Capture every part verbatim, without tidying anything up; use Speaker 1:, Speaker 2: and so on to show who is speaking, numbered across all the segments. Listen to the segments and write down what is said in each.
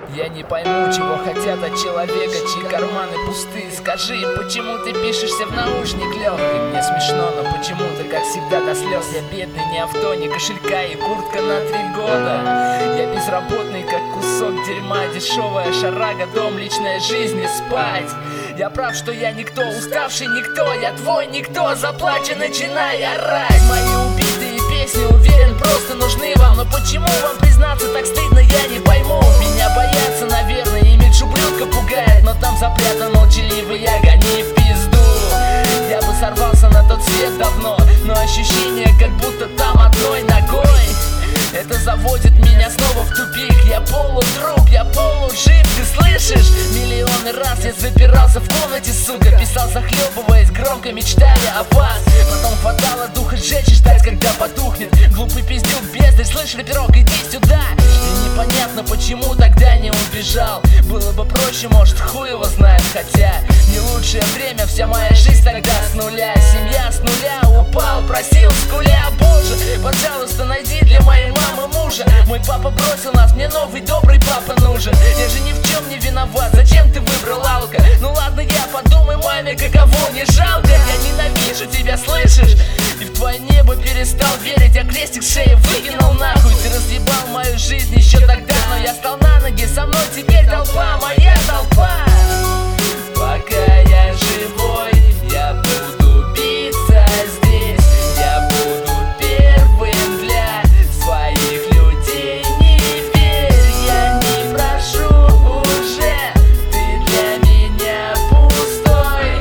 Speaker 1: Я не пойму, чего хотят от человека, чьи карманы пустые. Скажи, почему ты пишешься в наушник легкий? Мне смешно, но почему-то, как всегда, до слез. Я бедный, ни авто, ни кошелька и куртка на три года. Я безработный, как кусок дерьма, дешевая шарага, дом, личная жизнь и спать. Я прав, что я никто, уставший никто, я твой никто, заплачу, начинай орать. Мои убитые песни, уверен, просто нужны вам. Но почему вам признаться так стыдно, я не пойму. Меня боятся, наверное, имидж ублюдка пугает, но там запрятан молчаливый я, гони в пизду. Я бы сорвался на тот свет давно, но ощущение, как будто там одной ногой. Это заводит меня снова в тупик. Я полудруг, я полужив, ты слышишь? Миллионы раз я запирался в комнате, сука. Писал, захлебываясь, громко мечтая о вас. Потом хватало духа сжечь и ждать, когда потухнет. Глупый пиздюк, бездарь, слышь, рэперок, иди сюда. И непонятно, почему тогда не убежал. Было бы проще, может, хуй его знает. Хотя не лучшее время, вся моя жизнь тогда с нуля. Семья с нуля, упал, просил, скуля. Боже, пожалуйста, найди для моей мамы мужа. Мой папа бросил нас, мне новый добрый папа нужен. Я же ни в чем не виноват, зачем ты выбрал алко? Ну ладно, я подумай, маме, каково, не жалко. Я ненавижу тебя, слышишь? И в твое небо перестал верить, я крестик с шеи выкинул нахуй. Ты разъебал мою жизнь еще тогда, но я стал на ноги, со мной теперь толпа, моя толпа. Пока я живой, я буду биться здесь. Я буду первым для своих людей. Не верь, я не прошу уже, ты для меня пустой.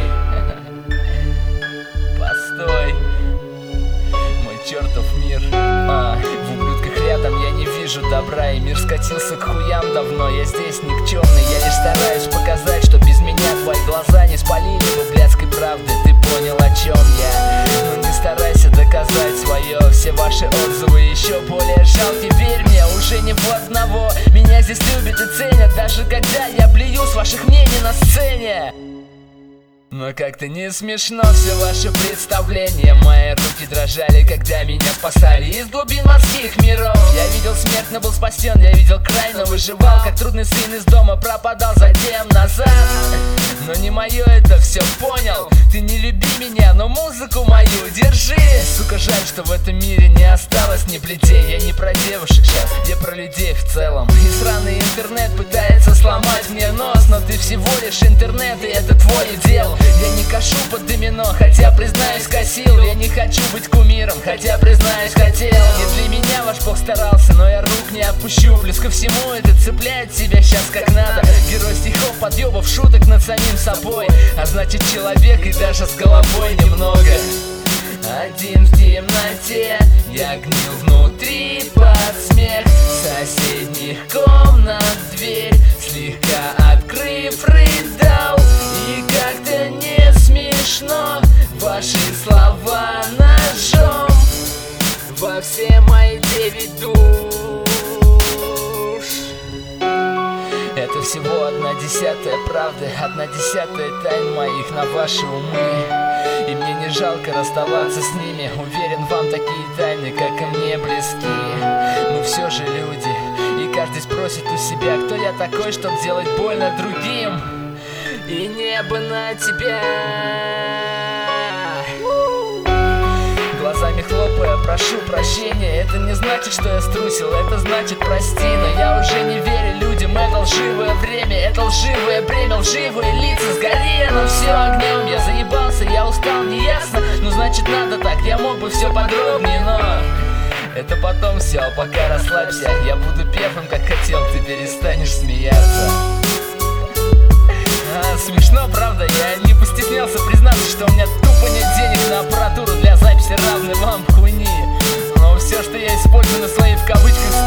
Speaker 1: Постой, мой чертов мир. а, В ублюдках рядом я не вижу добра, и мир скатился к хуям давно. Я здесь никчемный, я лишь стараюсь показать, что без меня твои глаза не спалили бы блядской правды. Ты понял, о чем я? Ну не старайся доказать свое. Все ваши отзывы еще более жалки. Верь мне, уже не в одного. Меня здесь любят и ценят, даже когда я блюю с ваших мнений на сцене. Но как-то не смешно все ваше представление. Мои руки дрожали, когда меня спасали из глубин морских миров. Я видел смерть, но был спасен, я видел край, но выживал. Как трудный сын из дома пропадал затем назад. Но не мое это все, понял? Ты не люби меня, но музыку мою держи. Сука, жаль, что в этом мире не осталось ни плетей. Я не про девушек сейчас, я про людей в целом. И сраный интернет пытается сломать мне нос, но ты всего лишь интернет, и это твое дело. Я не кашу под домино, хотя, признаюсь, косил. Я не хочу быть кумиром, хотя, признаюсь, хотел. Не для меня ваш бог старался, но я рук не опущу. Плюс ко всему это цепляет тебя сейчас как надо. Герой стихов, подъебов, шуток над самим собой. А значит, человек и даже с головой немного. Один в темноте, я гнил внутри под смех соседних комнат дверь, слегка открыв, рыдал. И как-то не смешно ваши слова ножом во все мои девять душ. Это всего одна десятая правды, одна десятая тайн моих на ваши умы. И мне не жалко расставаться с ними. Уверен, вам такие тайны, как и мне, близки. Мы все же люди, и каждый спросит у себя, кто я такой, чтоб делать больно другим. И небо на тебя. Глазами хлопая, прошу прощения. Это не значит, что я струсил, это значит прости. Но я уже не верю людям, это лживое время. Это лживое бремя, лживые лица, сгори оно все огнем. Я заебался, я устал, неясно. Ну значит надо так, я мог бы все подробнее, но это потом все, а пока расслабься. Я буду первым, как хотел, ты перестанешь смеяться. А, смешно, правда? Я не постеснялся признаться, что у меня тупо нет денег на аппаратуру для записи равной вам хуйни. Но все, что я использую на своей в кавычках